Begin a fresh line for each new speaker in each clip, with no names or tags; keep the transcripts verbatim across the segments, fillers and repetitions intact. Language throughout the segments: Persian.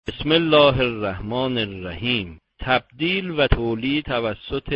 بسم الله الرحمن الرحیم. تبدیل و تولید توسط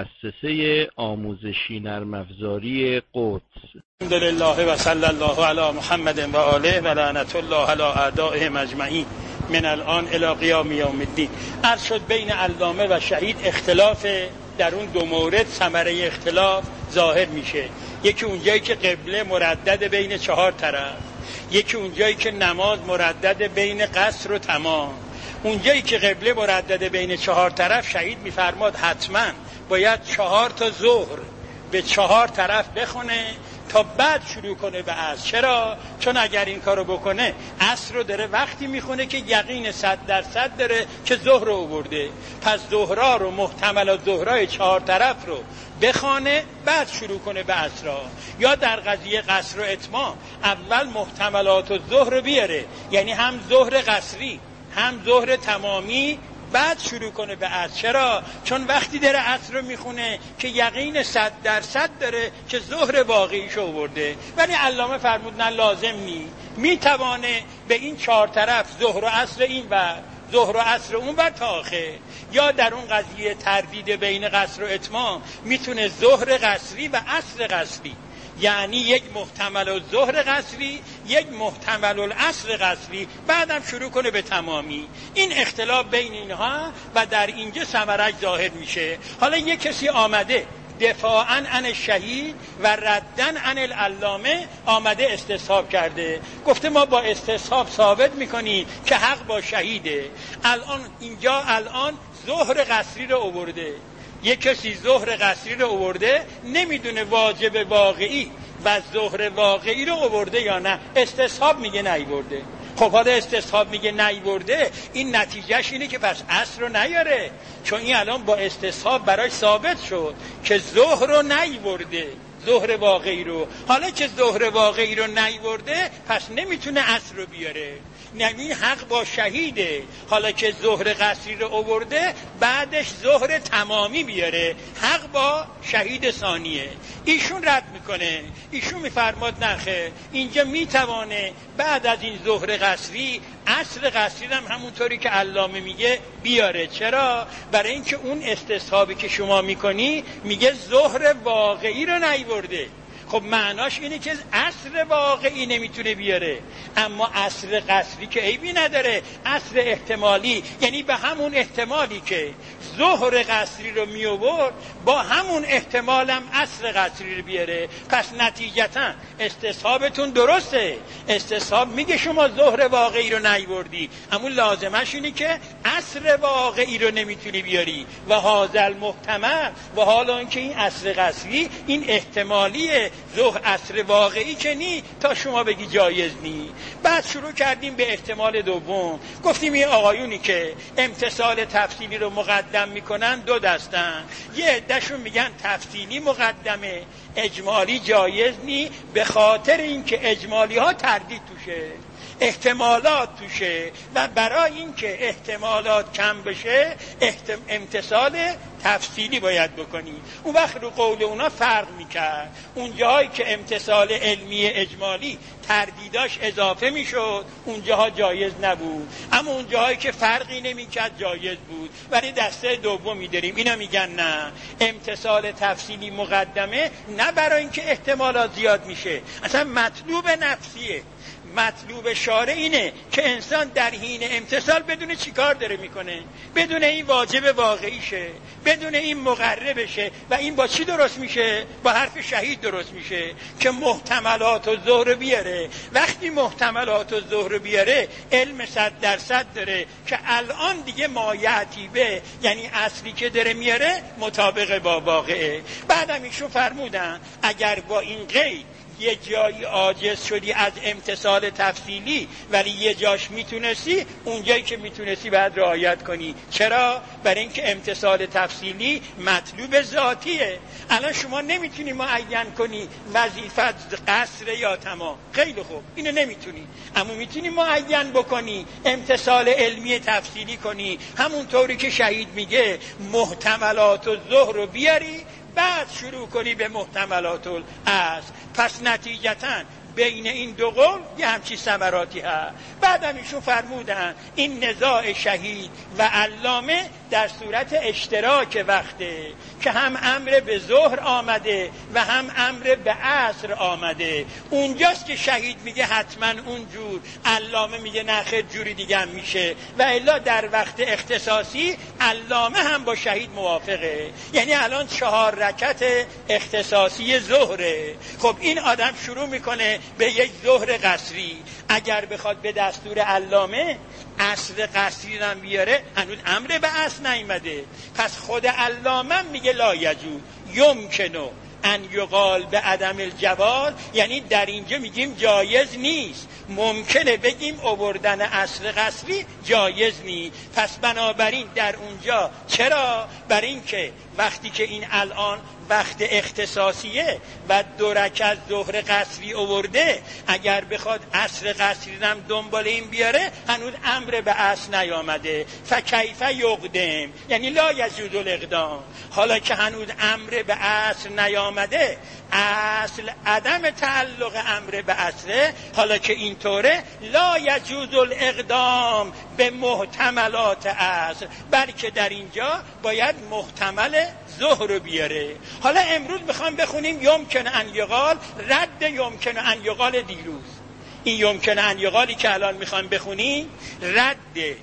مؤسسه آموزشی نرم افزاری قدس.
الحمدلله و صلی الله علی محمد و آله و لعنت الله علی اعدائهم اجمعین من الان الی قیام یوم الدین. عرض شد بین علامه و شهید اختلاف در اون دو مورد، ثمره اختلاف ظاهر میشه. یکی اونجایی که قبله مردد بین چهار طرف، یکی اونجایی که نماز مردد بین قصر و تمام. اونجایی که قبله مردد بین چهار طرف، شهید میفرماد حتما باید چهار تا ظهر به چهار طرف بخونه تا بعد شروع کنه به عصر. چرا؟ چون اگر این کارو بکنه عصر رو داره وقتی میخونه که یقین صد درصد داره که ظهر رو آورده. پس ظهرا رو، محتملات ظهرای چهار طرف رو بخونه بعد شروع کنه به عصر. یا در قضیه قصر و اتمام اول محتملات و ظهر رو بیاره، یعنی هم ظهر قصری هم ظهر تمامی، بعد شروع کنه به عصر. چرا؟ چون وقتی داره عصر رو میخونه که یقین صد درصد داره که ظهر واقعیشو آورده. ولی علامه فرمود نه، لازم نی، میتوانه به این چهار طرف ظهر و عصر این و ظهر و عصر اون بر تا آخر. یا در اون قضیه تردید بین قصر و اتمام میتونه ظهر قصری و عصر قصری، یعنی یک محتمل الظهر قصری یک محتمل العصر قصری، بعدم شروع کنه به تمامی. این اختلاف بین اینها و در اینجا ثمرش ظاهر میشه. حالا یک کسی آمده دفاعاً عن الشهید و رداً عن العلامه آمده استصحاب کرده، گفته ما با استصحاب ثابت میکنیم که حق با شهیده. الان اینجا الان ظهر قصری رو آورده، یک کسی ظهر قصری رو آورده، نمیدونه واجب واقعی و ظهر واقعی رو آورده یا نه. استصحاب میگه نیورده. خب حالا استصحاب میگه نیورده، این نتیجهش اینه که پس عصر رو نیاره، چون این الان با استصحاب براش ثابت شد که ظهر رو نیورده، ظهر واقعی رو. حالا که ظهر واقعی رو نیورده پس نمیتونه عصر رو بیاره، یعنی حق با شهیده. حالا که ظهر قصری رو آورده بعدش ظهر تمامی بیاره، حق با شهید ثانیه. ایشون رد میکنه، ایشون میفرماد نخه، اینجا میتوانه بعد از این ظهر قصری عصر قصری هم همونطوری که علامه میگه بیاره. چرا؟ برای اینکه اون استصحابی که شما میکنی میگه ظهر واقعی رو نیورده. خب معناش اینه که عصر واقعی نمیتونه بیاره، اما عصر قصری که عیبی نداره، عصر احتمالی، یعنی به همون احتمالی که ظهر قصری رو می آورد با همون احتمالم عصر قصری رو بیاره. پس نتیجتا استصحابتون درسته، استصحاب میگه شما ظهر واقعی رو نیوردی، اما لازمش اینه که عصر واقعی رو نمیتونی بیاری. و هذا المحتمل، و حالا اینکه این عصر قصری این احتمالیه، ظهر عصر واقعی که نی تا شما بگی جایز نی. بعد شروع کردیم به احتمال دوم، گفتیم این آقایونی که امتصال تفصیلی رو مقدم میکنن دو دستن. یه عدهشون میگن تفصیلی مقدمه، اجمالی جایز نی، به خاطر اینکه اجمالی ها تردید توشه، احتمالات توشه، و برای اینکه احتمالات کم بشه احتم... امتصال تفصیلی باید بکنی. اون وقت رو قول اونا فرق میکرد، اون جایی که امتصال علمی اجمالی تردیداش اضافه میشد اونجاها جایز نبود، اما اون جایی که فرقی نمیکرد جایز بود. ولی دسته دومی داریم، اینا میگن نه، امتصال تفصیلی مقدمه، نه برای اینکه احتمالات زیاد میشه، اصلا مطلوب نفسیه. مطلوب شارع اینه که انسان در حین امتصال بدون چی کار داره میکنه، بدون این واجب واقعیشه، بدون این مقرر بشه. و این با چی درست میشه؟ با حرف شهید درست میشه که محتملات و ظهر بیاره. وقتی محتملات و ظهر بیاره علم صد درصد داره که الان دیگه مایعتی به، یعنی اصلی که داره میاره مطابق با واقعه. بعدم ایشون فرمودن اگر با این قید یه جایی عاجز شدی از امتصال تفصیلی ولی یه جاش میتونستی، اون جایی که میتونستی باید رعایت کنی. چرا؟ برای اینکه امتصال تفصیلی مطلوب ذاتیه. الان شما نمیتونی معین کنی وظیفت قصر یا تمام، خیلی خوب اینو نمیتونی، اما میتونی معین بکنی امتصال علمی تفصیلی کنی، همونطوری که شهید میگه محتملات و ظهر رو بیاری بعد شروع کنی به محتملات الاصل. پس نتیجتاً بین این دو قول یه همچی ثمراتی هست. بعدم ایشون فرمودن این نزاع شهید و علامه در صورت اشتراک وقته که هم امر به ظهر آمده و هم امر به عصر آمده. اونجاست که شهید میگه حتما اونجور، علامه میگه نه خیر جوری دیگه هم میشه، و الا در وقت اختصاصی علامه هم با شهید موافقه. یعنی الان چهار رکعت اختصاصی ظهره. خب این آدم شروع میکنه به یک ظهر قصری، اگر بخواد به دستور علامه عصر قصری هم بیاره هنوز امر به عصر نیامده. پس خود علامه میگه لا یجوز یمکنو ان یقال به عدم الجواز، یعنی در اینجا میگیم جایز نیست، ممکنه بگیم آوردن عصر قصری جایز نیست. پس بنابراین در اونجا چرا؟ برای اینکه وقتی که این الان وقت اختصاصیه و دو رکعت ظهر قصری آورده، اگر بخواد عصر قصری هم دنبال این بیاره هنوز امر به عصر نیامده. فکیف یقدم، یعنی لا یجوز الاقدام. حالا که هنوز امر به عصر نیامده، اصل عدم تعلق امر به عصر، حالا که اینطوره لا یجوز الاقدام به محتملات عصر، بلکه در اینجا باید محتمل ظهر رو بیاره. حالا امروز میخوام بخونیم یمکن ان یقال رد یمکن ان یقال دیروز. این یمکن ان یقالی که الان میخوام بخونیم رد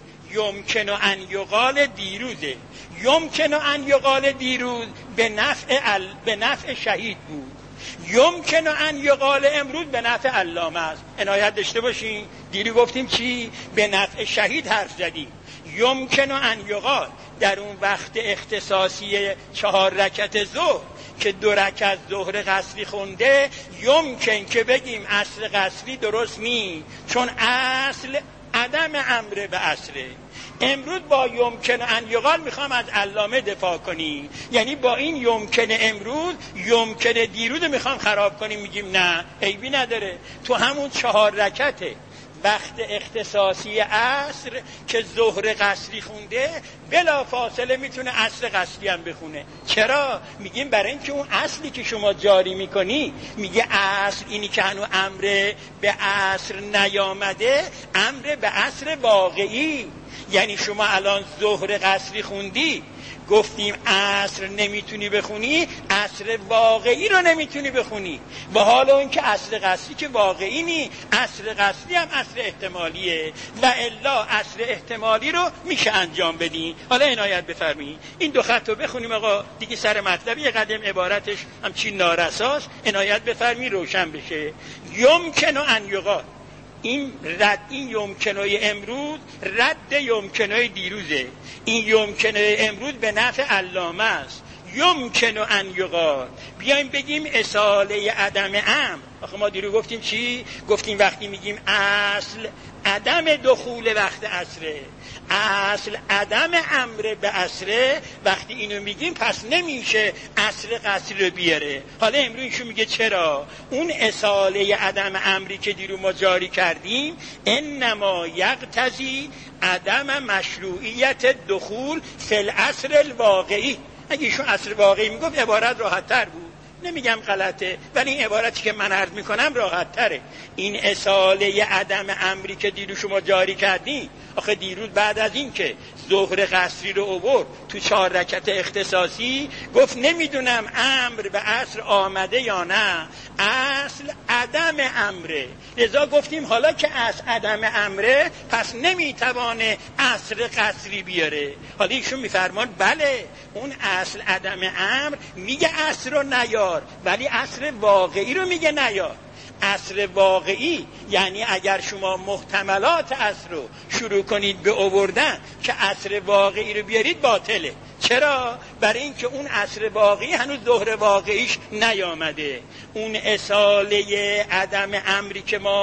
یمکن ان یقال دیروزه. یمکن ان یقال دیروز به نفع ال... به نفع شهید بود، یمکن ان یقال امروز به نفع علامه است. عنایت داشته باشین، دیری گفتیم چی؟ به نفع شهید حرف زدیم. یمکن ان یقال در اون وقت اختصاصی چهار رکعت ظهر که دو رکعت ظهر قصری خونده، یمکن که بگیم عصر قصری درست نی، چون اصل عدم امر به عصره. امروز با یمکن ان یقال میخوام از علامه دفاع کنی، یعنی با این یمکن امروز یمکن دیروز میخوام خراب کنیم. میگیم نه عیبی نداره، تو همون چهار رکعته وقت اختصاصی عصر که ظهر قصری خونده بلا فاصله میتونه عصر قصری هم بخونه. چرا؟ میگیم برای اینکه اون اصلی که شما جاری میکنی، میگه اصل اینی که هنو امر به عصر نیامده، امر به عصر واقعی. یعنی شما الان ظهر قصری خوندی، گفتیم عصر نمیتونی بخونی، عصر واقعی رو نمیتونی بخونی، با حال اون که عصر قصری که واقعی نی، عصر قصری هم عصر احتمالیه و الا عصر احتمالی رو میشه انجام بدین. حالا عنایت بفرمایید این دو خط رو بخونیم آقا دیگه، سر مطلب یه قدم عبارتش همچین نارساست، عنایت بفرمایید روشن بشه. یمکن ان یقال، این رد این یمکنای امروز رد یمکنای دیروزه. این یمکنای امروز به نفع علامه است. یمکن ان یقال، بیایم بگیم اصاله عدم امر. آخه ما دیرو گفتیم چی؟ گفتیم وقتی میگیم اصل عدم دخول وقت عصره، اصل عدم امر به عصره، وقتی اینو میگیم پس نمیشه عصر قصری رو بیاره. حالا امروز ایشون میگه چرا؟ اون اصاله عدم امری که دیرو ما جاری کردیم انما یقتضی عدم مشروعیت دخول فی العصر الواقعی. اگه ایشون عصر واقعی میگفت عبارت راحت تر بود، نمیگم غلطه، ولی این عبارتی که من عرض میکنم راحت تره. این اصاله عدم امری که دیرو شما جاری کردی، آخه دیروز بعد از این که ظهر قصری رو آورد تو چهار رکعت اختصاصی گفت نمیدونم امر به عصر آمده یا نه، اصل عدم امره. لذا گفتیم حالا که اصل عدم امره پس نمیتوانه عصر قصری بیاره. حالا ایشون میفرمان بله اون اصل عدم امر میگه عصر رو نیار، ولی عصر واقعی رو میگه نیار. عصر واقعی یعنی اگر شما محتملات عصر رو شروع کنید به آوردن که عصر واقعی رو بیارید باطله. چرا؟ برای اینکه اون عصر واقعی هنوز ظهر واقعیش نیامده. اون اصاله عدم امری که ما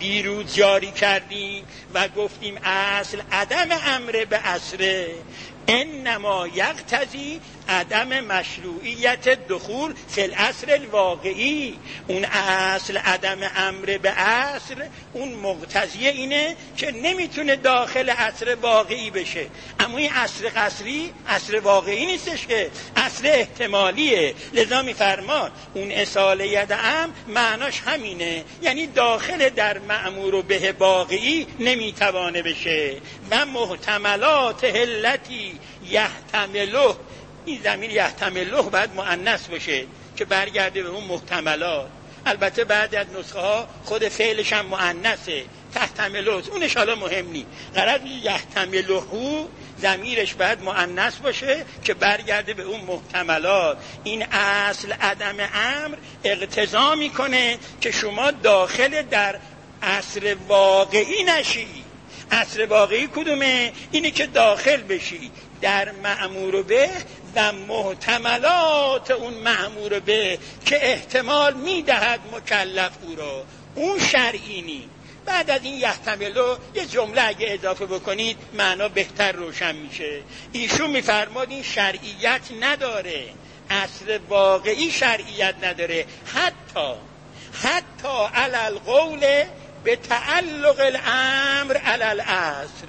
دیروز جاری کردیم و گفتیم اصل عدم امر به عصر انما یقتضی عدم مشروعیت دخول فی العصر الواقعی. اون اصل عدم امر به عصر اون مقتضی اینه که نمیتونه داخل عصر واقعی بشه. اما این عصر قصری عصر واقعی نیستش، که عصر احتمالیه. لذا میفرمان اون اصاله یدعم معناش همینه، یعنی داخل در مأمور به واقعی نمیتوانه بشه. و محتملات علتی یحتمله، این ضمیر یحتمله باید مؤنث باشه که برگرده به اون محتملات. البته بعد از نسخه ها خود فعلش هم مؤنثه، تحتمله، اونش حالا مهم نی. غرض یحتمله ضمیرش باید مؤنث باشه که برگرده به اون محتملات. این اصل عدم امر اقتضا میکنه که شما داخل در عصر واقعی نشی. عصر واقعی کدومه؟ اینه که داخل بشی در مأمور به و محتملات اون مأمور به که احتمال میدهد مکلف او را، اون شرعی نی. بعد از این یحتملو یه جمله اگه اضافه بکنید معنا بهتر روشن میشه. ایشون میفرماد این شرعیت نداره، عصر واقعی شرعیت نداره، حتی حتی علی القول به تعلق الامر علی العصر،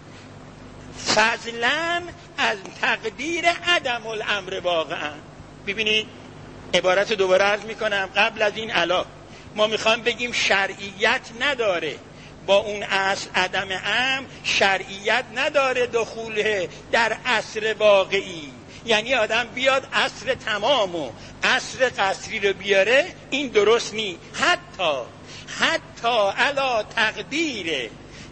فضلا از تقدیر عدم الامر واقعا. ببینید عبارت دوباره عرض میکنم قبل از این علا ما میخوام بگیم شرعیت نداره، با اون اصل عدم امر شرعیت نداره دخوله در عصر واقعی. یعنی آدم بیاد عصر تمام و عصر قصری رو بیاره، این درست نی. حتی حتی علا تقدیر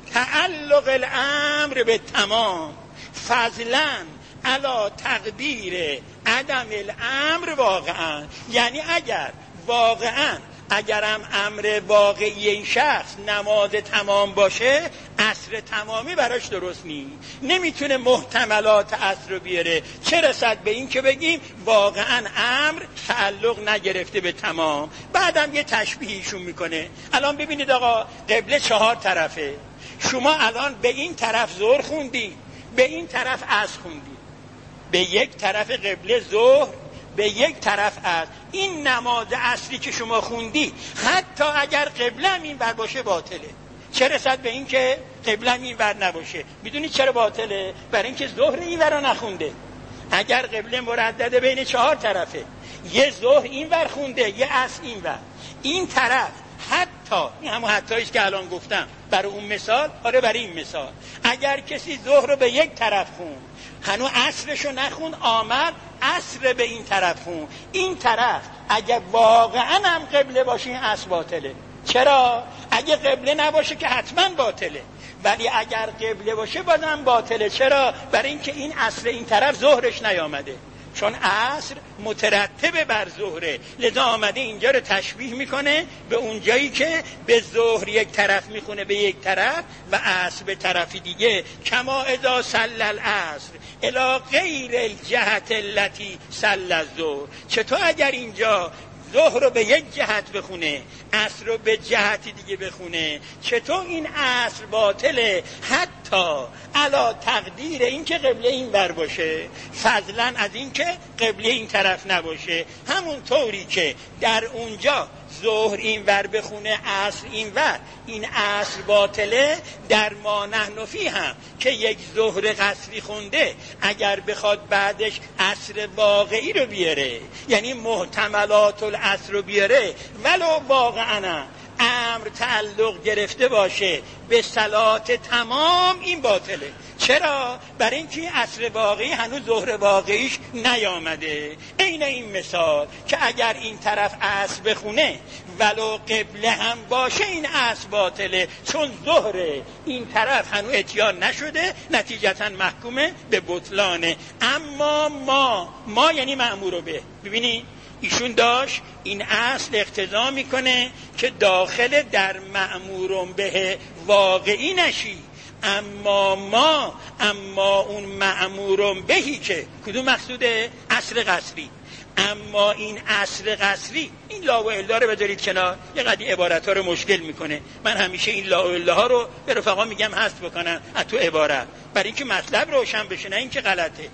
تعلق الامر به تمام، فضلا علا تقدیر عدم الامر واقعا. یعنی اگر واقعا اگرم امر واقعی این شخص نماز تمام باشه، عصر تمامی براش درست نی، نمیتونه محتملات عصر رو بیاره، چه رسد به این که بگیم واقعا امر تعلق نگرفته به تمام. بعدم یه تشبیهیشون میکنه. الان ببینید آقا قبله چهار طرفه، شما الان به این طرف ظهر خوندی، به این طرف عصر خوندی، به یک طرف قبله ظهر، به یک طرف عصر. این نماز عصری که شما خوندی حتی اگر قبله هم این بر باشه باطله، چه رسد به این که قبله هم این بر نباشه. میدونید چرا باطله؟ برای اینکه ظهر این ور نخونده. اگر قبله مردده بین چهار طرفه، یه ظهر این ور خونده، یه عصر این ور، این طرف حتی، این همون حتیش که الان گفتم برای اون مثال، آره برای این مثال، اگر کسی ظهر رو به یک طرف خون، هنو عصرشو نخون، آمد عصر به این طرف خون، این طرف اگه واقعا هم قبله باشه این عصر باطله. چرا؟ اگه قبله نباشه که حتما باطله، ولی اگر قبله باشه بازم باطله. چرا؟ برای اینکه این عصر این طرف ظهرش نیامده، چون عصر مترتب بر ظهره. لذا آمده اینجا رو تشبیه میکنه به اون جایی که به ظهر یک طرف میخونه به یک طرف و عصر به طرف دیگه. کما اذا صلی العصر الی غیر الجهت التي صلی الظهر. چطور اگر اینجا ظهر رو به یک جهت بخونه، عصر رو به جهت دیگه بخونه، چطور این عصر باطله؟ حتی علا تقدیر این که قبله این بر باشه، فضلا از این که قبله این طرف نباشه. همون طوری که در اونجا ظهر این ور بخونه عصر این ور، این عصر باطله. در ما نحن فی هم که یک ظهر قصری خونده، اگر بخواد بعدش عصر واقعی رو بیاره، یعنی محتملات العصر رو بیاره، ولو واقعا امر تعلق گرفته باشه به صلات تمام، این باطله. چرا؟ برای اینکه عصر واقعی هنوز ظهر واقعیش نیامده. عین این مثال که اگر این طرف عصر بخونه ولو قبله هم باشه، این عصر باطله، چون ظهر این طرف هنوز اتیان نشده، نتیجتا محکومه به بطلانه. اما ما ما یعنی مأمور به، ببینید ایشون داشت این اصل اقتضا میکنه که داخل در مأمور به واقعی نشی، اما ما اما اون مأمورون بهی که کدوم مقصوده؟ عصر قصری. اما این عصر قصری، این لا و الا رو بذارید کنار، یه قدی عبارت ها رو مشکل میکنه. من همیشه این لا و الا ها رو به رفقا میگم حذف بکنن از تو عبارت، برای اینکه مطلب روشن بشه، نه اینکه غلطه.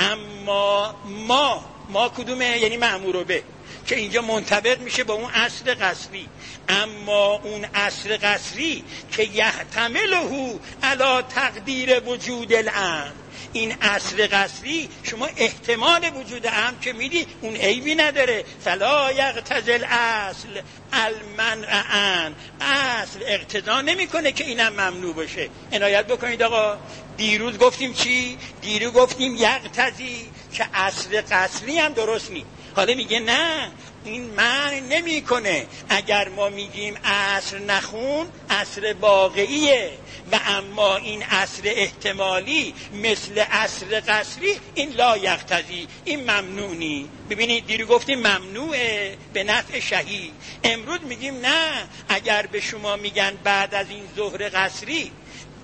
اما ما ما کدومه؟ یعنی مأمور به، که اینجا منطبق میشه با اون عصر قصری. اما اون عصر قصری که یحتمله علی تقدیر وجود الامر، این عصر قصری شما احتمال وجود امر که میدی اون عیبی نداره. فلا یقتضی الاصل المنع عن، اصل اقتضا نمیکنه که اینم ممنوع باشه. عنایت بکنید آقا. دیروز گفتیم چی؟ دیروز گفتیم یقتضی که عصر قصری هم درست نی. حالا میگه نه، این معنی نمی کنه. اگر ما میگیم عصر نخون، عصر واقعیه، و اما این عصر احتمالی مثل عصر قصری، این لا یقتضی، این ممنونی. ببینید دیرو گفتیم ممنوعه به نفع شهید، امروز میگیم نه، اگر به شما میگن بعد از این ظهر قصری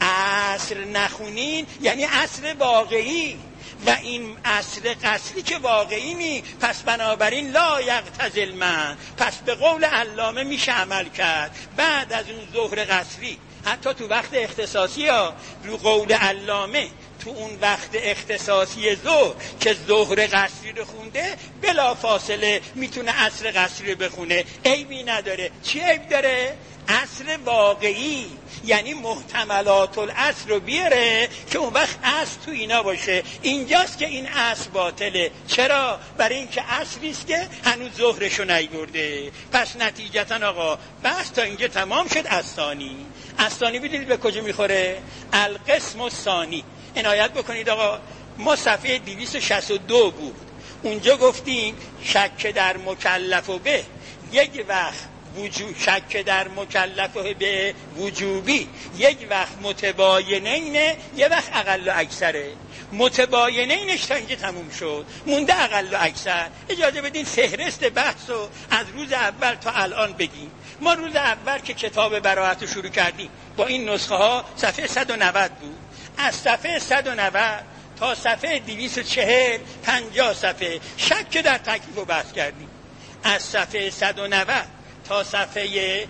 عصر نخونین، یعنی عصر واقعی، و این عصر قصری که واقعی نی، پس بنابراین لا یقتضی المنع، پس به قول علامه میشه عمل کرد بعد از اون ظهر قصری. حتی تو وقت اختصاصی ها رو قول علامه، تو اون وقت اختصاصی ظهر که ظهر قصری رو خونده، بلا فاصله میتونه عصر قصری رو بخونه، عیبی نداره. چی عیب داره؟ عصر واقعی، یعنی محتملات العصر رو بیاره که اون وقت عصر تو اینا باشه. اینجاست که این عصر باطله. چرا؟ برای اینکه عصریست که هنوز ظهرشو نیورده. پس نتیجتا آقا بحث تا اینجا تمام شد. الثانی، الثانی بدونید به کجا میخوره؟ القسم الثانی. عنایت بکنید آقا، ما صفحه دویست و شصت و دو بود، اونجا گفتیم شک در مکلف و به، یک وقت وجود شک در مکلف به وجوبی، یک وقت متباینینه، یک وقت اقل و اکثره. متباینینش تا اینجا تموم شد، مونده اقل و اکثر. اجازه بدین فهرست بحث رو از روز اول تا الان بگیم. ما روز اول که کتاب براءت رو شروع کردیم با این نسخه ها صفحه صد و نود بود. از صفحه صد و نود تا صفحه دویست و چهل، پنجاه صفحه شک در تکلیف رو بحث کردیم. از صفحه صد و نود تا صفحه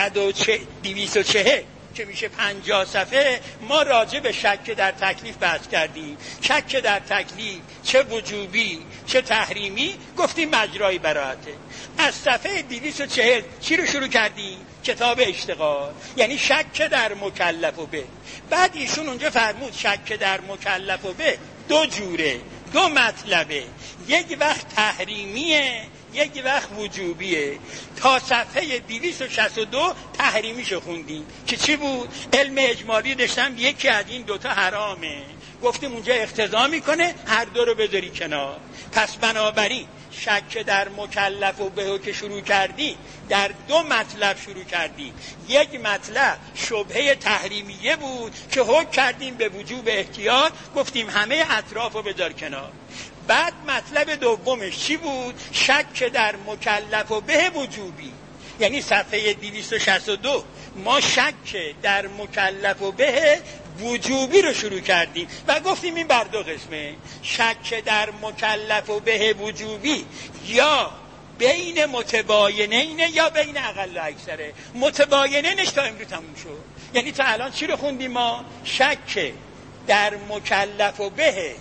دویست و چهل که میشه پنجاه صفحه، ما راجع به شک در تکلیف بحث کردیم. شک در تکلیف چه وجوبی چه تحریمی، گفتیم مجرای براءته. از صفحه دویست و چهل چی رو شروع کردیم؟ کتاب اشتغال، یعنی شک در مکلف و به. بعد ایشون اونجا فرمود شک در مکلف و به دو جوره، دو مطلبه، یک وقت تحریمیه، یک وقت وجوبیه. تا صفحه دویست و شصت و دو تحریمیشو خوندیم که چی بود؟ علم اجمالی داشتم، یکی از این دوتا حرامه، گفتیم اونجا اقتضا میکنه هر دو رو بذاری کنار. پس بنابراین شک در مکلف و به که شروع کردی، در دو مطلب شروع کردی. یک مطلب شبهه تحریمیه بود که حکم کردیم به وجوب احتیاط، گفتیم همه اطراف رو بذار کنار. بعد مطلب دومش چی بود؟ شک در مکلف و به وجوبی، یعنی صفحه دویست و شصت و دو ما شک در مکلف و به وجوبی رو شروع کردیم و گفتیم این بر دو قسمه. شک در مکلف و به وجوبی یا بین متباینین یا بین اقل و اکثره. متباینینش تا امروز تموم شد، یعنی تا الان چی رو خوندیم ما؟ شک در مکلف و به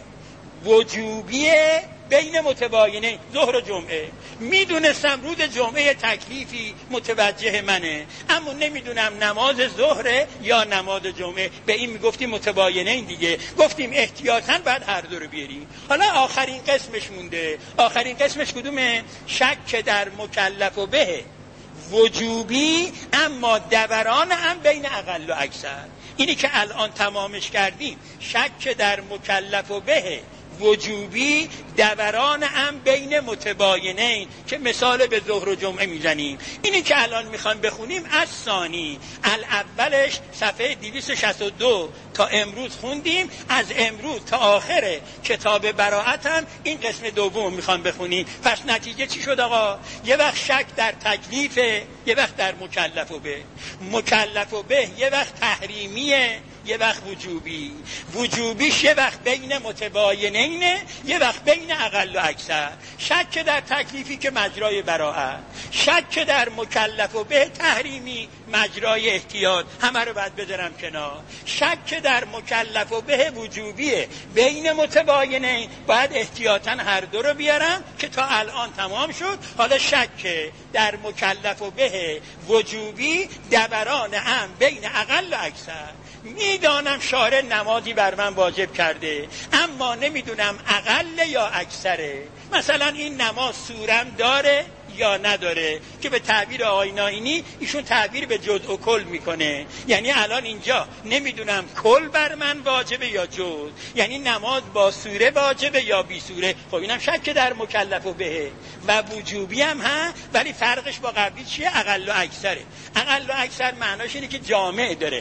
وجوبیه بین متباینین، ظهر و جمعه. میدونستم روز جمعه تکلیفی متوجه منه، اما نمیدونم نماز ظهر یا نماز جمعه. به این میگفتیم متباینین دیگه، گفتیم احتیاطاً بعد هر دو رو بیاریم. حالا آخرین قسمش مونده. آخرین قسمش کدومه؟ شک در مکلف و به وجوبی، اما دوران هم بین اقل و اکثر. اینی که الان تمامش کردیم، شک در مکلف و به وجوبی، دوران هم بین متباینین که مثال به ظهر و جمعه میزنیم. اینی که الان میخوایم بخونیم از ثانی، الاولش صفحه دویست و شصت و دو تا امروز خوندیم، از امروز تا آخر کتاب براءت هم این قسم دوم میخوایم بخونیم. پس نتیجه چی شد آقا؟ یه وقت شک در تکلیفه، یه وقت در مکلف و به. مکلف و به یه وقت تحریمیه، یه وقت وجوبی. وجوبیش یه وقت بین متباینینه، یه وقت بین اقل و اکثر. شک در تکلیفی که مجرای براءت، شک در مکلف و به تحریمی مجرای احتیاط، همه رو باید بذارم کنار. شک در مکلف و به وجوبیه بین متباینین، باید احتیاطاً هر دو رو بیارم که تا الان تمام شد. حالا شک در مکلف و به وجوبی دوران هم بین اقل و اکثر. میدانم شارع نمازی بر من واجب کرده، اما نمیدونم اقل یا اکثره. مثلا این نماز سورم داره یا نداره، که به تعبیر آقای ناینی ایشون تعبیر به جزء و کل میکنه. یعنی الان اینجا نمیدونم کل بر من واجبه یا جزء، یعنی نماز با سوره واجبه یا بی سوره. خب اینم شک در مکلف و به و وجوبی هم ها، ولی فرقش با قبلی چیه؟ اقل و اکثره. اقل و اکثر معناش اینه که جامع داره،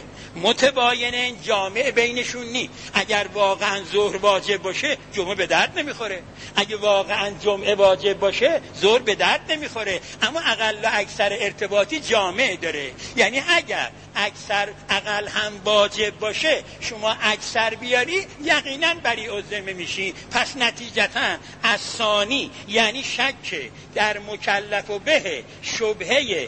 متباینه جامع بینشون نی. اگر واقعا ظهر واجب باشه جمعه به درد نمیخوره، اگه واقعا جمعه واجب باشه ظهر به درد نمیخوره. اما اقل و اکثر ارتباطی جامع داره، یعنی اگر اکثر اقل هم واجب باشه شما اکثر بیاری یقینا بری الذمه میشی. پس نتیجتا از ثانی یعنی شک در مکلف و به شبهه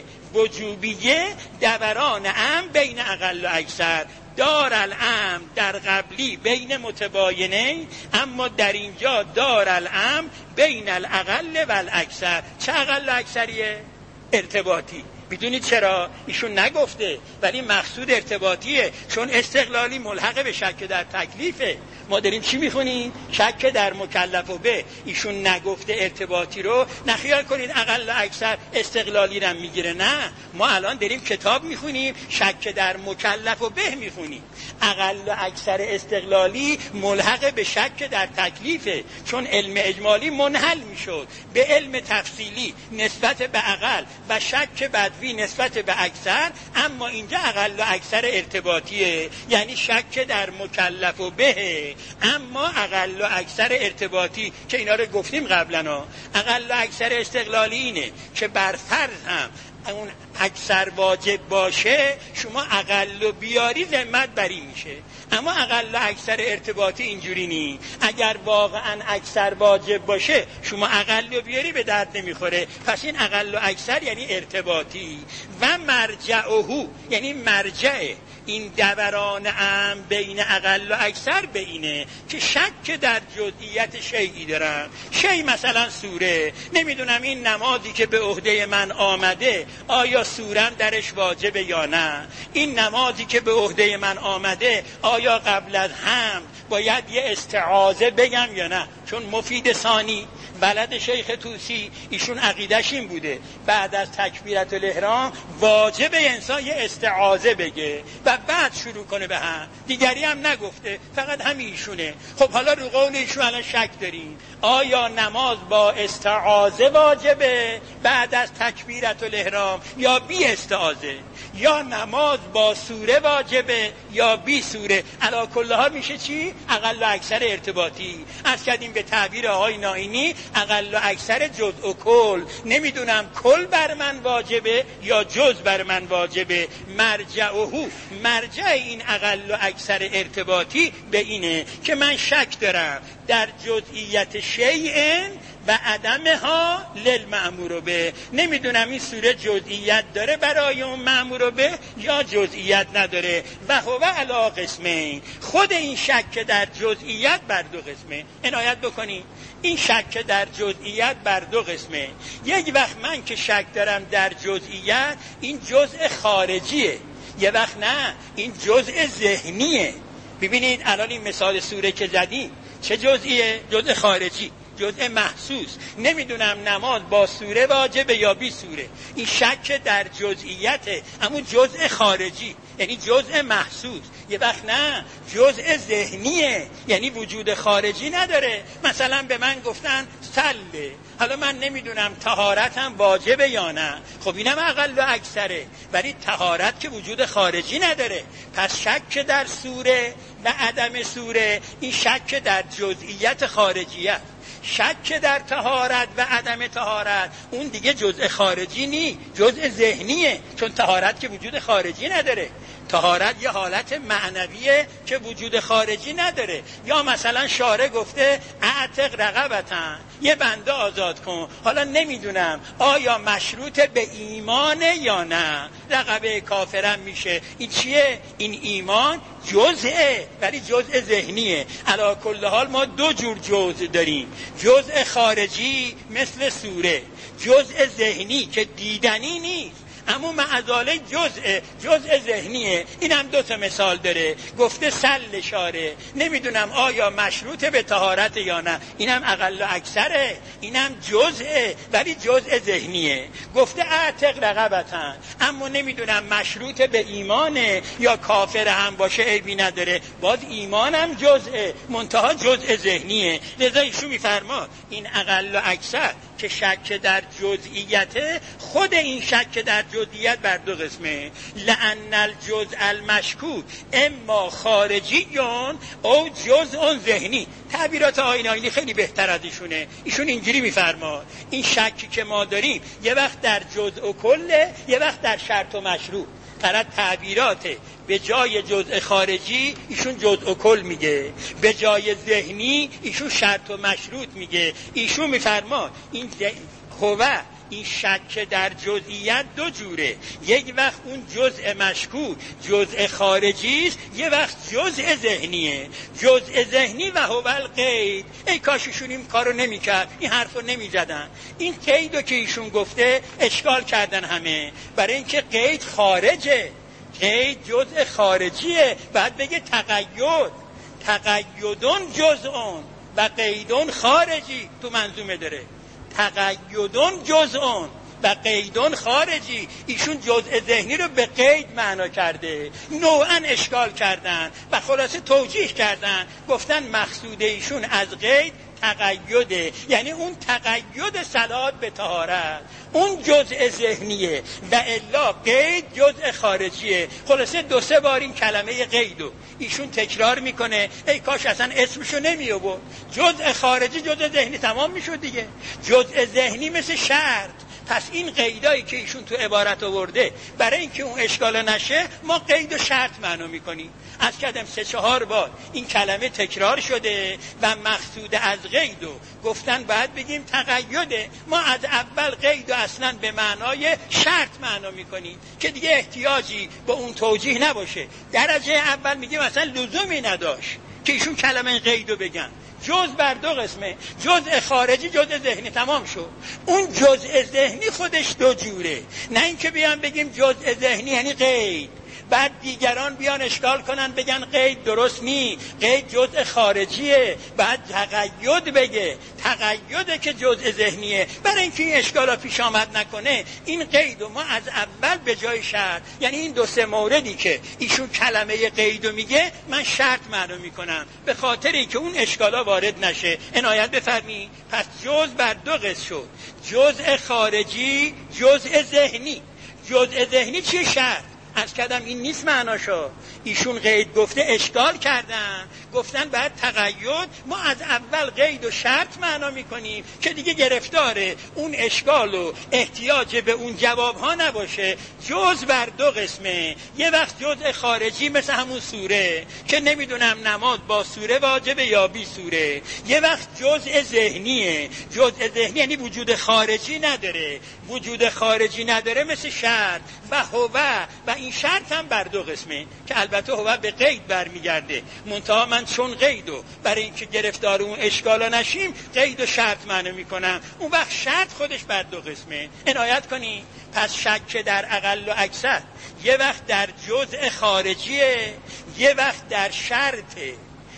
وجوبیه دوران ام بین اقل و اکثر. دار الام در قبلی بین متباینین، اما در اینجا دار الام بین الاقل و الاکثر. چه اقل و اکثریه؟ ارتباطی. میدونید چرا؟ ایشون نگفته ولی مقصود ارتباطیه، چون استقلالی ملحق به شک در تکلیفه. ما داریم چی میخونیم؟ شک در مکلف و به. ایشون نگفته ارتباطی رو، نخیال کنید اقل و اکثر استقلالی رو میگیره. نه، ما الان داریم کتاب میخونیم شک در مکلف و به میخونیم. اقل و اکثر استقلالی ملحق به شک در تکلیفه، چون علم اجمالی منحل میشد به علم تفصیلی نسبت به اقل و شک بدوی نسبت به اکثر. اما اینجا اقل و اکثر ارتباطیه، یعنی شک در مکلف و به، اما اقل و اکثر ارتباطی که اینا رو گفتیم قبلا. اقل و اکثر استقلالی اینه که بر فرض هم اون اکثر واجب باشه شما اقل و بیاری ذمت بری میشه. اما اقل و اکثر ارتباطی اینجوری نی. اگر واقعا اکثر واجب باشه شما اقل و بیاری به درد نمیخوره. پس این اقل و اکثر یعنی ارتباطی. و مرجعهو یعنی مرجع این دوران ام بین اقل و اکثر به اینه که شک در جزئیات شیئی دارم. شیء مثلا سوره، نمیدونم این نمازی که به عهده من آمده آیا سورم درش واجبه یا نه. این نمازی که به عهده من آمده آیا قبل از هم باید یه استعاذه بگم یا نه. چون مفید ثانی بلد شیخ طوسی ایشون عقیدش این بوده بعد از تکبیرت الاحرام واجب انسان یه استعاذه بگه و بعد شروع کنه به هم. دیگری هم نگفته، فقط همین ایشونه. خب حالا رو قول ایشون الان شک داریم آیا نماز با استعاذه واجبه بعد از تکبیرت الاحرام یا بی استعاذه، یا نماز با سوره واجبه یا بی سوره. علی کل حال میشه چی؟ اقل و اکثر ارتباطی. از کردیم به تعبیر آقای ناینی اقل و اکثر جزء و کل. نمیدونم کل بر من واجبه یا جزء بر من واجبه. مرجعهو مرجع این اقل و اکثر ارتباطی به اینه که من شک دارم در جزئیت شیء و عدمها للمأمور به. نمیدونم این سوره جزئیت داره برای اون مأمور به یا جزئیت نداره. و هو علی قسمین، خود این شک در جزئیت بر دو قسمه. عنایت بکنید این شک در جزئیت بر دو قسمه. یک وقت من که شک دارم در جزئیت این جزء خارجیه، یه وقت نه این جزء ذهنیه. ببینید الان این مثال سوره که زدیم چه جزئیه؟ جزء خارجی، جزء محسوس. نمیدونم نماز با سوره واجبه یا بی سوره. این شک در جزئیته، اما جزء خارجی یعنی جزء محسوس. یه وقت نه جزء ذهنیه، یعنی وجود خارجی نداره. مثلا به من گفتن صله، حالا من نمیدونم طهارتم واجبه یا نه. خب اینم اقل و اکثره، ولی طهارت که وجود خارجی نداره. پس شک در سوره و عدم سوره این شک در جزئیت خارجیه. شک در طهارت و عدم طهارت اون دیگه جزء خارجی نی، جزء ذهنیه، چون طهارت که وجود خارجی نداره. طهارت یه حالت معنویه که وجود خارجی نداره. یا مثلا شارع گفته اعتق رقبتن، یه بنده آزاد کن. حالا نمیدونم آیا مشروط به ایمانه یا نه، رقبه کافرم میشه. این چیه؟ این ایمان جزئه، ولی جزء ذهنیه. علی کل حال ما دو جور جزء داریم، جزء خارجی مثل سوره، جزء ذهنی که دیدنی نیست اما معذاله جزء جزء ذهنیه. این هم دو تا مثال داره. گفته سل شاره، نمیدونم آیا مشروط به طهارت یا نه، این هم اقل و اکثره، این هم جزءه ولی جزء ذهنیه. گفته اعتق رقبتن، اما نمیدونم مشروط به ایمانه یا کافر هم باشه عیبی نداره، باز ایمان هم جزءه منتها جزء ذهنیه. لذا ایشون میفرما این اقل و اکثر که شک در جزئیته، خود این شک در جزئیت بر دو قسمه. لأن الجزء المشکوک اما خارجیون او جزء ذهنی. تعبیرات آیین آیینی خیلی بهتر از ایشونه. ایشون اینجوری میفرما این شکی که ما داریم یه وقت در جزء و کله، یه وقت در شرط و مشروط. طرف تعبیراته، به جای جزء خارجی ایشون جزء و کل میگه، به جای ذهنی ایشون شرط و مشروط میگه. ایشون میفرما این هوه این شک در جزئیت دو جوره، یک وقت اون جزء مشکوک جزء خارجی است، یک وقت جزء ذهنیه. جزء ذهنی و هو القید. ای کاش ایشون این کارو نمیکرد، این حرفو نمیزدن. این قیدو که ایشون گفته اشکال کردن همه، برای اینکه قید خارجه، قید جزء خارجیه. بعد بگه تقید، تقیدون جزءون و قیدون خارجی. تو منظومه داره تقیدون جزءون و قیدون خارجی. ایشون جزء ذهنی رو به قید معنا کرده، نوعا اشکال کردن و خلاصه توجیه کردن، گفتن مقصود ایشون از قید تقیده، یعنی اون تقید صلات به طهارت اون جزء ذهنیه و الا قید جزء خارجیه. خلاصه دو سه بار این کلمه قیدو ایشون تکرار میکنه. ای کاش اصلا اسمشو نمی آورد. جزء خارجی جزء ذهنی تمام میشد دیگه. جزء ذهنی مثل شرط. پس این قیدایی که ایشون تو عبارت آورده برای اینکه اون اشکال نشه ما قید و شرط معنا میکنیم. از کدم سه چهار بار این کلمه تکرار شده و مقصود از قیدو گفتن باید بگیم تقیده. ما از اول قیدو اصلا به معنای شرط معنا میکنیم که دیگه احتیاجی به اون توجیه نباشه. درجه اول میگیم اصلا لزومی نداشت که ایشون کلمه قیدو بگن. جزء بر دو قسمه، جزء خارجی جزء ذهنی. تمام شد. اون جزء ذهنی خودش دو جوره، نه اینکه بیان بگیم جزء ذهنی یعنی قید بعد دیگران بیان اشکال کنن بگن قید درست نی، قید جزء خارجیه، بعد تقید بگه تقیده که جزء ذهنیه. برای اینکه این اشکالا پیش آمد نکنه این قیدو ما از اول به جای شرط، یعنی این دو سه موردی که ایشون کلمه قیدو میگه من شرط معنا میکنم به خاطری که اون اشکالا وارد نشه. عنایت بفرمایید. پس جزء بر دو قسم شد، جزء خارجی جزء ذهنی. جزء ذهنی چیه؟ شرط. از کدم این نیست معناشو. ایشون قید گفته اشکال کردن، گفتن بعد تقید. ما از اول قید و شرط معنا میکنیم که دیگه گرفتاره اون اشکال و احتیاج به اون جواب ها نباشه. جزء بر دو قسمه، یه وقت جزء خارجی مثل همون سوره که نمیدونم نماز با سوره واجبه یا بی سوره، یه وقت جزء ذهنیه. جزء ذهنی یعنی وجود خارجی نداره، وجود خارجی نداره مثل شرط و هوه. و این شرط هم بر دو قسمه که البته هوه به قید برمیگرده، منتها من چون قیدو برای اینکه گرفتار اون اشکالا نشیم قید و شرط معنی میکنم. اون وقت شرط خودش بر دو قسمه. عنایت کنی. پس شک در اقل و اکثر یه وقت در جزء خارجیه، یه وقت در شرطه.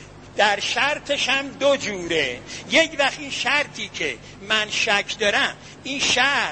در شرطش هم دو جوره. یک وقت این شرطی که من شک دارم این شرط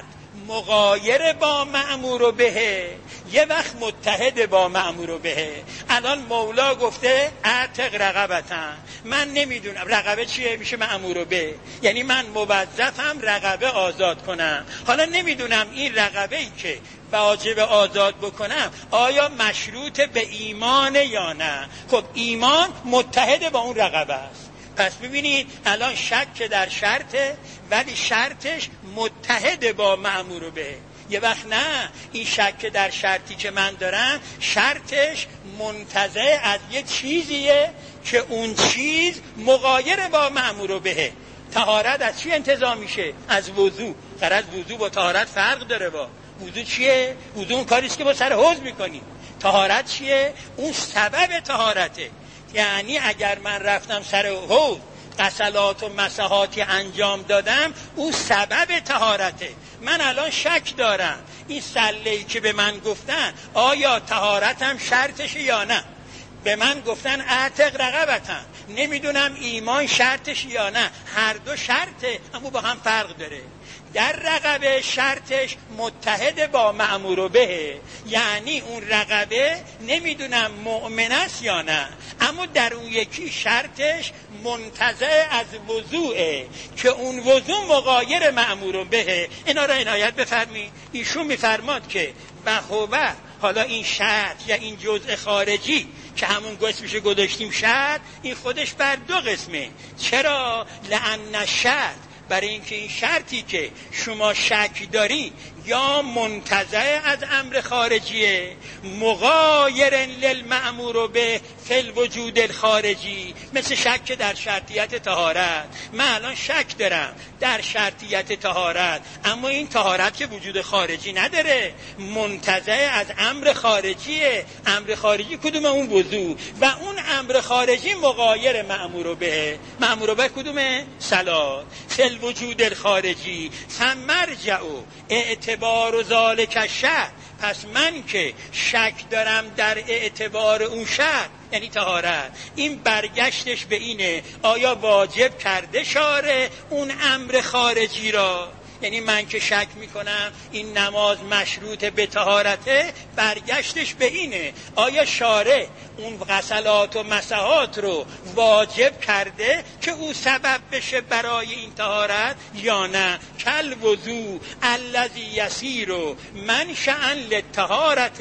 مغایر با مأمور بهه، یه وقت متحد با مأمور بهه. الان مولا گفته اعتق رقبتن، من نمیدونم رقبه چیه، میشه مأمور به، یعنی من موظفم رقبه آزاد کنم. حالا نمیدونم این رقبه ای که واجب آزاد بکنم آیا مشروط به ایمان یا نه. خب ایمان متحد با اون رقبه است. پس ببینید الان شک در شرطه ولی شرطش متحد با مأمور به، یه وقت نه، این شک در شرطی که من دارم شرطش منتزع از یه چیزیه که اون چیز مغایر با مأمور بهه. طهارت از چی انتزاع میشه؟ از وضو. غرض وضو با طهارت فرق داره. با وضو چیه؟ وضو اون کاریست که با سر حوض میکنی. طهارت چیه؟ اون سبب طهارته. یعنی اگر من رفتم سر حوض غسلات و مسحاتی انجام دادم، اون سبب طهارته. من الان شک دارم این سله‌ای که به من گفتن آیا طهارتم شرطشه یا نه. به من گفتن اعتق رقبتم، نمیدونم ایمان شرطش یا نه. هر دو شرطه اما با هم فرق داره. در رقبه شرطش متحد با مأمور به، یعنی اون رقبه نمیدونم مؤمن است یا نه، اما در اون یکی شرطش منتزع از وضوعه که اون وضوع مغایر مأمور به. اینا را عنایت بفرمایید. ایشون میفرماد که بهوه، حالا این شرط یا این جزء خارجی که همون قسمش گذاشتیم شرط، این خودش بر دو قسمه. چرا؟ لأن شرط، برای اینکه این شرطی که شما شک داری یا منتزع از امر خارجیه مغایر للمأمور به فی الوجود الخارجی، مثل شک در شرطیت طهارت. من الان شک دارم در شرطیت طهارت، اما این طهارت که وجود خارجی نداره، منتزع از امر خارجیه. امر خارجی کدومه؟ اون وضو. و اون امر خارجی مغایر مأمور به. مأمور به کدومه؟ صلات. فی الوجود الخارجی فمرجع اعتبار و ذالک شرط. پس من که شک دارم در اعتبار اون شرط یعنی طهارت، این برگشتش به اینه آیا واجب کرده شارع اون امر خارجی را. یعنی من که شک میکنم این نماز مشروط به طهارته، برگشتش به اینه آیا شارع اون غسلات و مسحات رو واجب کرده که او سبب بشه برای این طهارت یا نه. کل وضو الذی یسیر منشأ للطهارت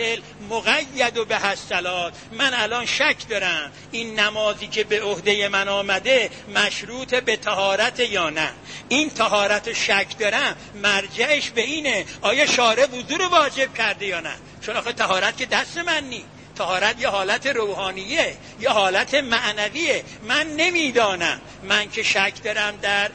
المقید به الصلات. من الان شک دارم این نمازی که به عهده من آمده مشروط به طهارت یا نه. این طهارت شک دارم، مرجعش به اینه آیا شارع وضو رو واجب کرده یا نه. چون آخه طهارت که دست من نی، طهارت یه حالت روحانیه، یه حالت معنویه. من نمیدانم. من که شک دارم در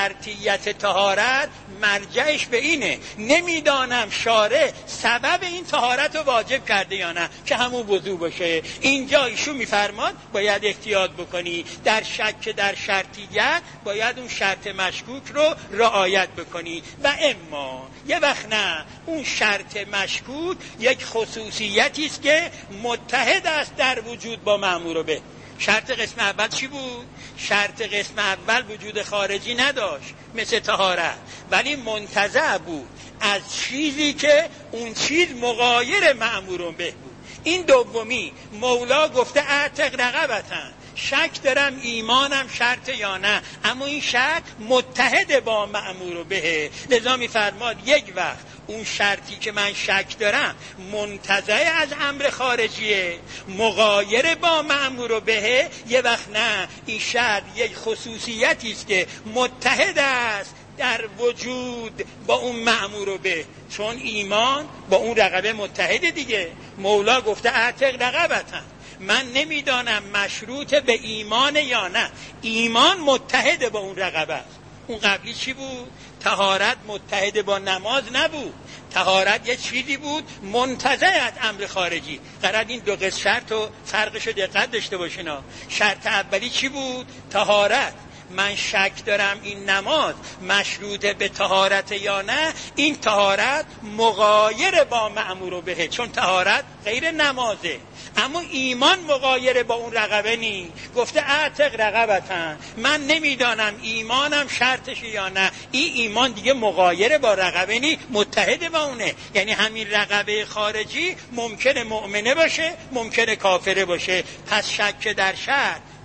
شرطیت طهارت، مرجعش به اینه نمیدانم شارع سبب این طهارت رو واجب کرده یا نه که همون وضو باشه. اینجا ایشون میفرماد باید احتیاط بکنی در شک در شرطیت، باید اون شرط مشکوک رو رعایت بکنی. و اما یه وقت نه، اون شرط مشکوک یک خصوصیتی است که متحد است در وجود با مأمور به. شرط قسم اول چی بود؟ شرط قسم اول وجود خارجی نداشت مثل طهارت، ولی منتزع بود از چیزی که اون چیز مغایر مأمور به بود. این دومی مولا گفته اعتق رقبتن، شک دارم ایمانم شرط یا نه، اما این شرط متحد با مأمور به. لذا میفرماد یک وقت اون شرطی که من شک دارم منتزع از امر خارجیه مغایر با مأمور به، یه وقت نه، این شرط یک خصوصیتی است که متحد است در وجود با اون مأمور به. چون ایمان با اون رقبه متحد دیگه. مولا گفته اعتق رقبتن، من نمیدانم مشروط به ایمان یا نه. ایمان متحد با اون رقبه است. اون قبلی چی بود؟ طهارت متحد با نماز نبود. طهارت یه چیزی بود منتزع از امر خارجی. قرار این دو قسم شرط و فرقش رو دقت داشته باشینا. شرط اولی چی بود؟ طهارت. من شک دارم این نماز مشروط به طهارت یا نه. این طهارت مغایر با مأمور به، چون طهارت غیر نمازه. اما ایمان مغایر با اون رقبه نی. گفته اعتق رقبتن، من نمیدانم ایمانم شرطش یا نه. این ایمان دیگه مغایر با رقبه نی، متحد با اونه. یعنی همین رقبه خارجی ممکنه مؤمنه باشه، ممکنه کافره باشه. پس شک در شرط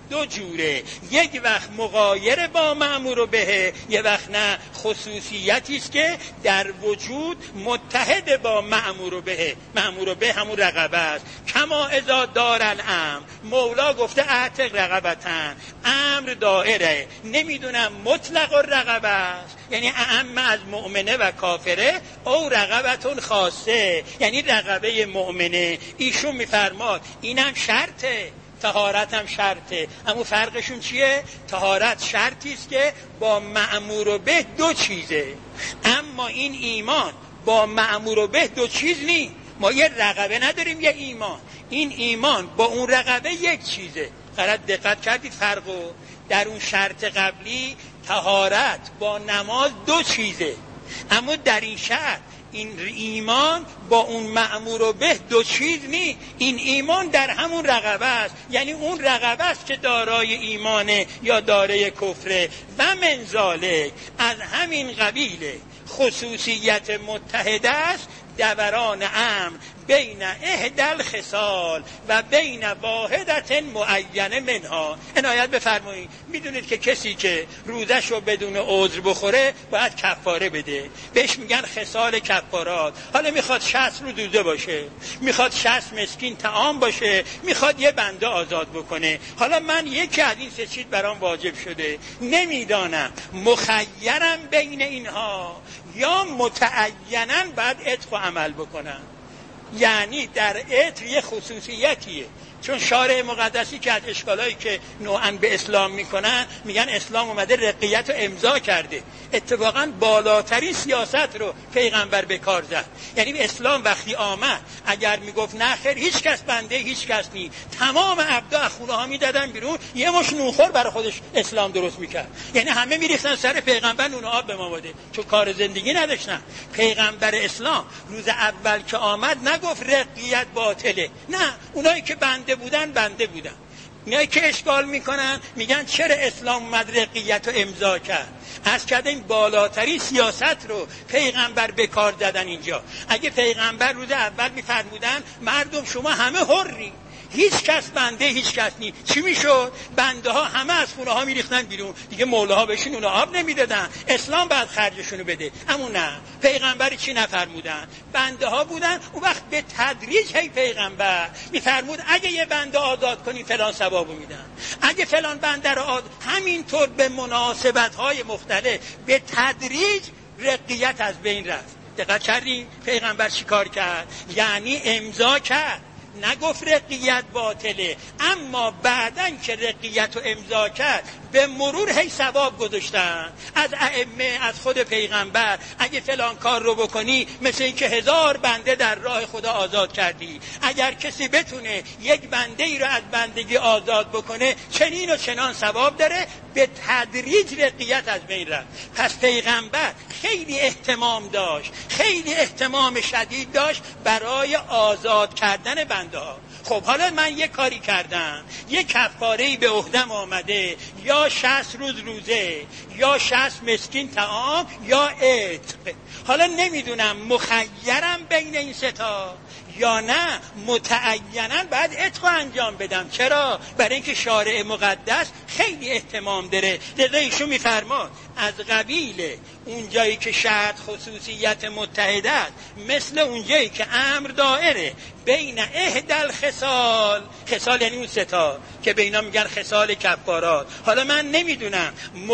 دو جوره، یک وقت مغایر با مأمور به، یک وقت نه خصوصیتی است که در وجود متحد با مأمور به. مأمور به همون رقبه است. کما اذا دار الامر، مولا گفته اعتق رقبتن، امر دائره، نمیدونم مطلق الرقبه است، یعنی اعم از مؤمنه و کافره، او رقبتون خاصه، یعنی رقبه مؤمنه. ایشون میفرماد اینم شرطه، طهارت هم شرطه، اما فرقشون چیه؟ طهارت شرطی است که با مأمور به دو چیزه، اما این ایمان با مأمور به دو چیز نیست. ما یه رقبه نداریم، یه ایمان. این ایمان با اون رقبه یک چیزه. قرار دقت کردید فرقو؟ در اون شرط قبلی طهارت با نماز دو چیزه، اما در این شرط این ایمان با اون مأمور به دو چیز نیست. این ایمان در همون رقبه است، یعنی اون رقبه است که دارای ایمانه یا دارای کفره. و من ذالک، از همین قبیل خصوصیت متحده است دوران امر بین احدل خصال و بین واحدت معینه منها. عنایت بفرمایید، میدونید که کسی که روزش رو بدون عذر بخوره باید کفاره بده، بهش میگن خصال کفارات. حالا میخواد شصت رو دوزه باشه، میخواد شصت مسکین طعام باشه، میخواد یه بنده آزاد بکنه. حالا من یکی از این سه چیز برام واجب شده، نمیدانم مخیرم بین اینها یا متعینن بعد عتق و عمل بکنم. یعنی در عطر یه خصوصیتیه، چون شارع مقدسی که از اشکالایی که نوعاً به اسلام میکنن میگن اسلام اومده رقیت رو امضا کرده. اتفاقاً بالاترین سیاست رو پیغمبر به کار زد. یعنی اسلام وقتی آمد اگر میگفت نه خیر هیچ کس بنده هیچ کس نی، تمام عبدا از خونه ها میدادن بیرون، یه مش نونخور برای خودش اسلام درست میکرد. یعنی همه میریختن سر پیغمبر نون آب به ما بده، چون کار زندگی نداشتن. پیغمبر اسلام روز اول که آمد نگفت رقیت باطله، نه، اونایی که بنده بودن بنده بودن. اینایی که اشکال میکنن میگن چرا اسلام اومد رقیت رو امضا کرد. از کده این بالاتری سیاست رو پیغمبر به کار دادن اینجا. اگه پیغمبر روز اول میفرمودن مردم شما همه حری، هیچ کس بنده هیچ کس نی، چی میشد؟ بنده ها همه از خونه ها میریختن بیرون، دیگه مولاها بهشون اون آب نمیدادن، اسلام بعد خرجشونو بده. اما نه، پیغمبری چی نفرمودن؟ بنده ها بودن. اون وقت به تدریج هی پیغمبر میفرمود اگه یه بنده آزاد کنی فلان ثوابو میدن، اگه فلان بنده رو آزاد، همینطور به مناسبت های مختلف به تدریج رقیت از بین رفت. دقت کردین پیغمبر چی کار کرد؟ یعنی امضا کرد، نگفت رقیت باطله، اما بعدن که رقیت رو امضا کرد به مرور هی ثواب گذاشتن از ائمه، از خود پیغمبر. اگه فلان کار رو بکنی مثل این که هزار بنده در راه خدا آزاد کردی. اگر کسی بتونه یک بنده ای رو از بندگی آزاد بکنه چنین و چنان ثواب داره. به تدریج رقیت از بین رفت. پس پیغمبر خیلی اهتمام داشت، خیلی اهتمام شدید داشت برای آزاد کردن بنده ها. خب حالا من یه کاری کردم، یه کفاره‌ای به عهدم آمده، یا شصت روز روزه، یا شصت مسکین طعام، یا عتق. حالا نمیدونم مخیرم بین این سه تا یا نه متعیناً بعد عتق انجام بدم. چرا؟ برای اینکه شارع مقدس خیلی احتمام داره. لذا ایشون میفرماد از قبیل اون جایی که شرط خصوصیت متحده است، مثل اون جایی که امر دائره بین احدل خصال. خصال یعنی اون ستا که به اینا میگن خصال کفارات. حالا من نمیدونم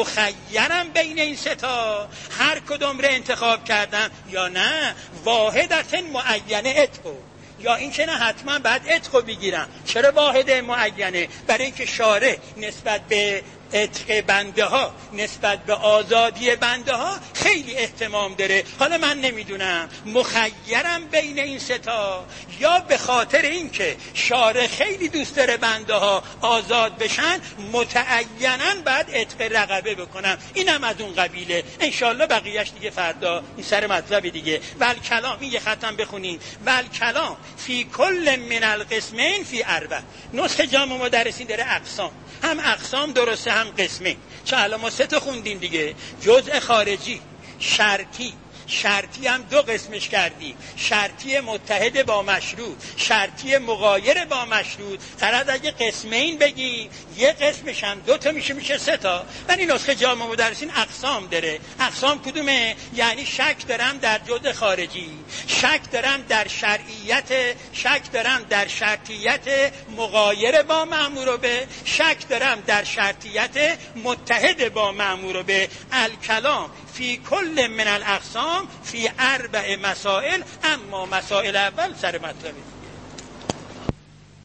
مخیرم بین این ستا، هر کدوم رو انتخاب کردم یا نه واحدت معینه عتق، یا این که نه حتما بعد عتق بگیرم. چرا واحد معینه؟ برای اینکه شارع نسبت به عتق بنده ها، نسبت به آزادی بنده ها خیلی اهتمام داره. حالا من نمیدونم مخیرم بین این ستا، یا به خاطر اینکه شارع خیلی دوست داره بنده ها آزاد بشن متعیناً بعد عتق رقبه بکنم. اینم از اون قبیله. انشالله بقیهش دیگه فردا این سر مطلب دیگه. ول کلام، این یه ختم بخونیم. ول کلام فی کل من القسمین فی اربع. نسخه جامع مدرسین داره اقسام، هم اقسام درسته هم قسمه. چون الان ما سه تا خوندیم دیگه، جزء خارجی، شرطی، شرطی هم دو قسمش کردی، شرطی متحد با مشروط، شرطی مغایر با مشروط. طرد اگه قسمین بگی یه قسمش هم دو تا میشه میشه سه تا. ولی نسخه جامع مدرسین اقسام داره. اقسام کدومه؟ یعنی شک دارم در جزء خارجی، شک دارم در شرعیت، شک دارم در شرطیت مغایر با مأمور به، شک دارم در شرطیت متحد با مأمور به. الکلام فی کل من الاقسام فی اربع مسائل، اما مسائل اول سر مطلبه.